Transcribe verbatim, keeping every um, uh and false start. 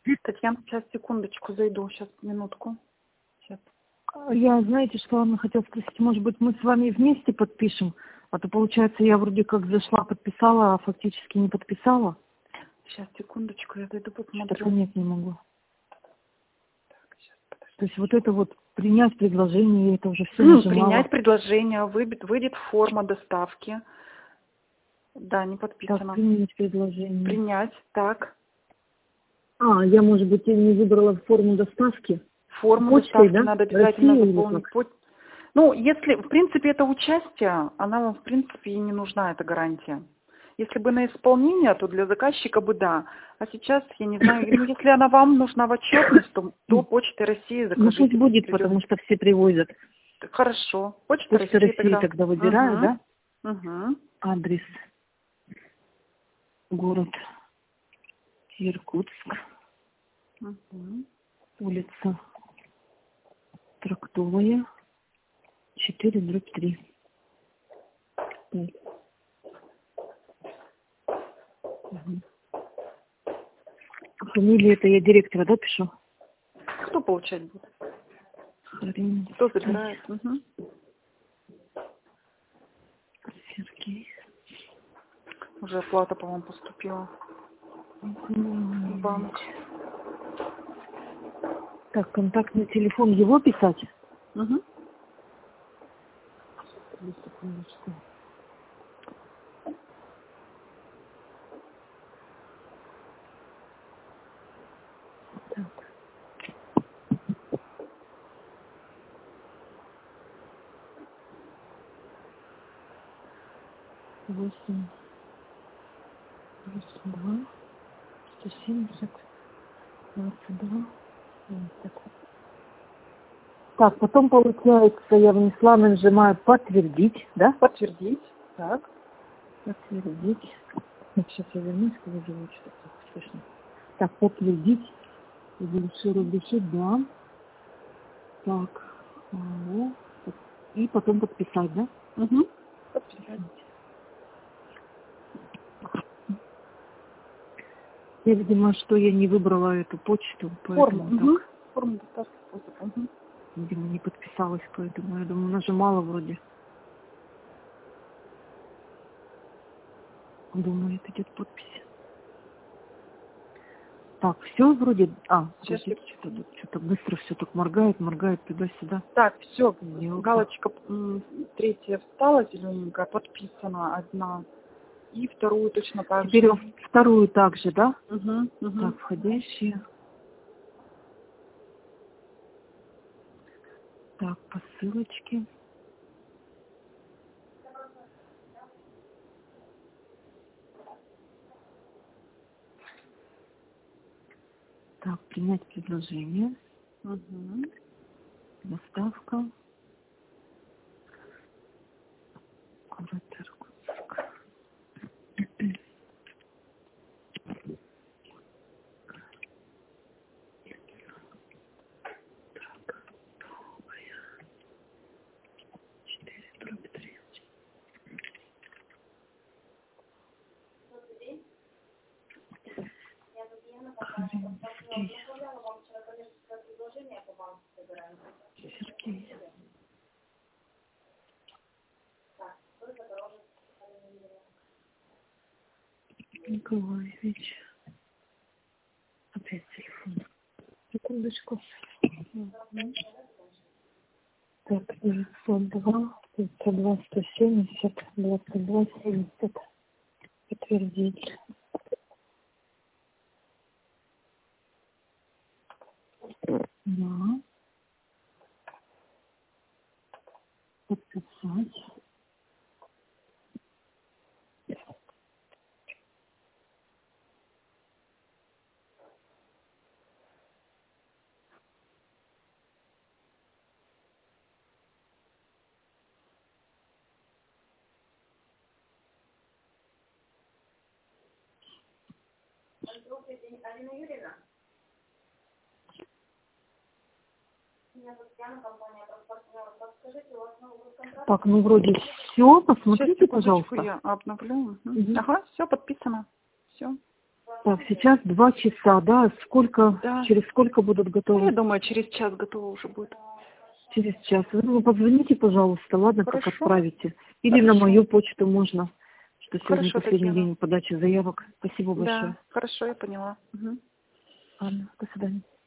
Татьяна, сейчас, секундочку, зайду, сейчас, минутку. Сейчас. Я, знаете, что вам хотела спросить, может быть, мы с вами вместе подпишем? А то, получается, я вроде как зашла, подписала, а фактически не подписала. Сейчас, секундочку, я зайду, посмотрю. Что-то нет, не могу. Так, сейчас, подожди. То есть вот это вот принять предложение, это уже все М, нажимала. Принять предложение, выйдет, выйдет форма доставки. Да, не подписано. Так, принять предложение. Принять, так. А, я, может быть, и не выбрала форму доставки? Форму Почтой, доставки да? надо обязательно Россия или заполнить. как? По- Ну, если, в принципе, это участие, она вам, в принципе, и не нужна, эта гарантия. Если бы на исполнение, то для заказчика бы да. А сейчас, я не знаю, ну, если она вам нужна в отчетность, то до Почты России Ну, закажите. пусть будет, придет. потому что все привозят. Хорошо. Почта, Почта России, России тогда. тогда выбираю, Угу. да? Угу. Адрес. Город Иркутск. Угу. Улица Трактовая. четыре дробь три. Угу. Фамилия это я директора, да, пишу? Кто получать будет? Харин. Кто забирает? Угу. Сергей. Уже оплата, по-моему, поступила. М, Банк. Так, контактный телефон его писать? Угу. Секундочку. Так. Восемь. Восемь два. Сто семьдесят. Двадцать два. семьдесят. Так, потом получается, я внесла, нажимаю подтвердить, да? Подтвердить. Так. Подтвердить. Вот сейчас я вернусь, когда живу, что-то слышно. Так, подтвердить. Разреши, разрешить, да. Так. Алло. И потом подписать, да? Угу. Подписать. Я, видимо, что я не выбрала эту почту, Форму. поэтому Угу. так. Форму доставки. Угу. Видимо, не подписалась, поэтому я думаю, нажимала вроде. Думаю, это идет подпись. Так, все вроде. А, Сейчас вроде что-то, что-то быстро все так моргает, моргает туда-сюда. Так, все, Мелко. галочка м, третья встала, зелененькая, подписана одна. И вторую точно так же. Теперь вторую также, да? Угу, угу. Так, входящие. Так, по ссылочке. Так, принять предложение. Угу. Доставка. Город Иркутск. четыре дробь три. Сергей. Сергей. Николаевич. Опять телефон. Секундочку. Угу. Так, девятьсот два, пятьсот два, сто семьдесят, двадцать два, семьдесят. Подтвердить. Да. Подписать. Алина Юрьевна? Меня зовут Яна, компания «Транспортнер». Подскажите, у вас новый контракт? Так, ну вроде все. Посмотрите, Сейчас, пожалуйста. я обновлю. Угу. Угу. Ага, все подписано. Все. Так, сейчас два часа, да? Сколько, Да. через сколько будут Ну, готовы? я думаю, через час готово уже будет. Через час. Вы мне позвоните, пожалуйста, ладно, как Хорошо. отправите. Или на Хорошо. мою почту можно, что сегодня Хорошо, последний Татьяна. день подачи заявок. Спасибо большое. Да, хорошо, я поняла. Мгм. Ладно, до свидания.